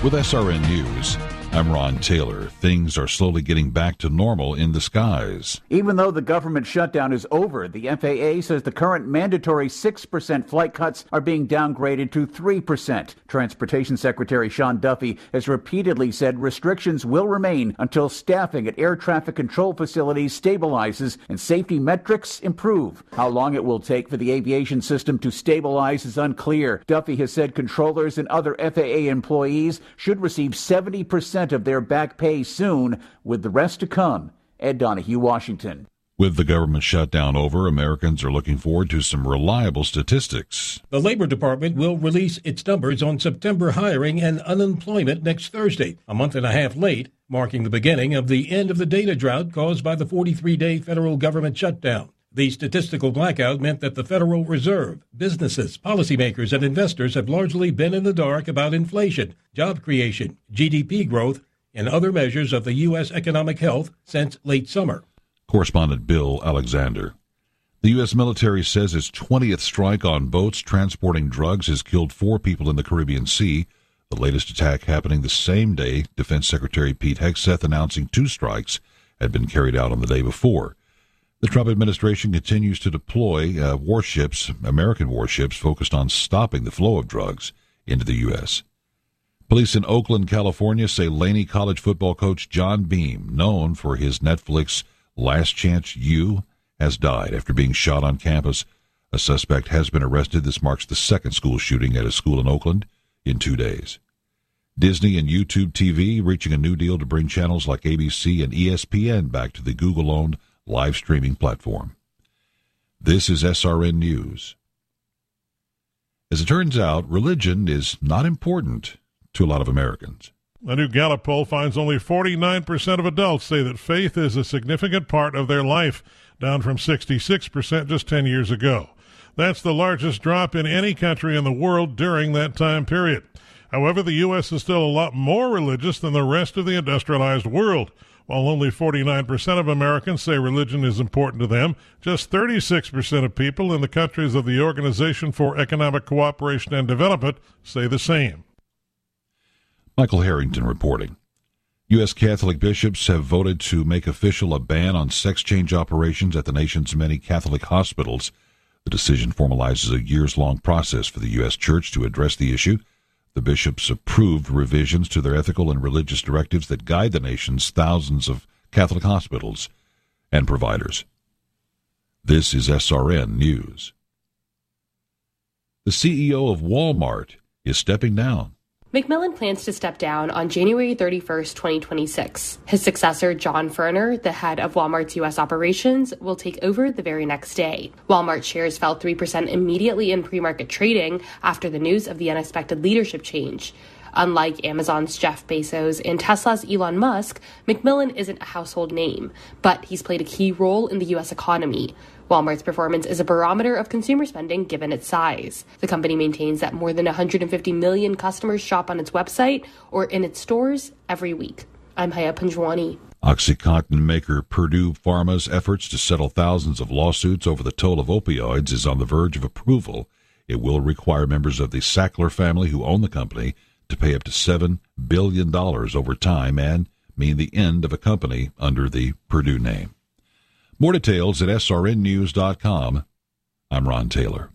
With SRN News, I'm Ron Taylor. Things are slowly getting back to normal in the skies. Even though the government shutdown is over, the FAA says the current mandatory 6% flight cuts are being downgraded to 3%. Transportation Secretary Sean Duffy has repeatedly said restrictions will remain until staffing at air traffic control facilities stabilizes and safety metrics improve. How long it will take for the aviation system to stabilize is unclear. Duffy has said controllers and other FAA employees should receive 70% of their back pay soon, with the rest to come. Ed Donahue, Washington. With the government shutdown over, Americans are looking forward to some reliable statistics. The Labor Department will release its numbers on September hiring and unemployment next Thursday, a month and a half late, marking the beginning of the end of the data drought caused by the 43-day federal government shutdown. The statistical blackout meant that the Federal Reserve, businesses, policymakers, and investors have largely been in the dark about inflation, job creation, GDP growth, and other measures of the U.S. economic health since late summer. Correspondent Bill Alexander. The U.S. military says its 20th strike on boats transporting drugs has killed 4 people in the Caribbean Sea. The latest attack happening the same day Defense Secretary Pete Hegseth announcing 2 strikes had been carried out on the day before. The Trump administration continues to deploy warships, American warships, focused on stopping the flow of drugs into the U.S. Police in Oakland, California, say Laney College football coach John Beam, known for his Netflix Last Chance U, has died after being shot on campus. A suspect has been arrested. This marks the second school shooting at a school in Oakland in 2 days. Disney and YouTube TV reaching a new deal to bring channels like ABC and ESPN back to the Google-owned live streaming platform. This is SRN News. As it turns out, religion is not important to a lot of Americans. A new Gallup poll finds only 49% of adults say that faith is a significant part of their life, down from 66% just 10 years ago. That's the largest drop in any country in the world during that time period. However, the U.S. is still a lot more religious than the rest of the industrialized world. While only 49% of Americans say religion is important to them, just 36% of people in the countries of the Organization for Economic Cooperation and Development say the same. Michael Harrington reporting. U.S. Catholic bishops have voted to make official a ban on sex change operations at the nation's many Catholic hospitals. The decision formalizes a years-long process for the U.S. Church to address the issue. The bishops approved revisions to their ethical and religious directives that guide the nation's thousands of Catholic hospitals and providers. This is SRN News. The CEO of Walmart is stepping down. McMillan plans to step down on January 31st, 2026. His successor, John Furner, the head of Walmart's U.S. operations, will take over the very next day. Walmart shares fell 3% immediately in pre-market trading after the news of the unexpected leadership change. Unlike Amazon's Jeff Bezos and Tesla's Elon Musk, McMillan isn't a household name, but he's played a key role in the U.S. economy. Walmart's performance is a barometer of consumer spending given its size. The company maintains that more than 150 million customers shop on its website or in its stores every week. I'm Haya Panjwani. OxyContin maker Purdue Pharma's efforts to settle thousands of lawsuits over the toll of opioids is on the verge of approval. It will require members of the Sackler family who own the company to pay up to $7 billion over time and mean the end of a company under the Purdue name. More details at srnnews.com. I'm Ron Taylor.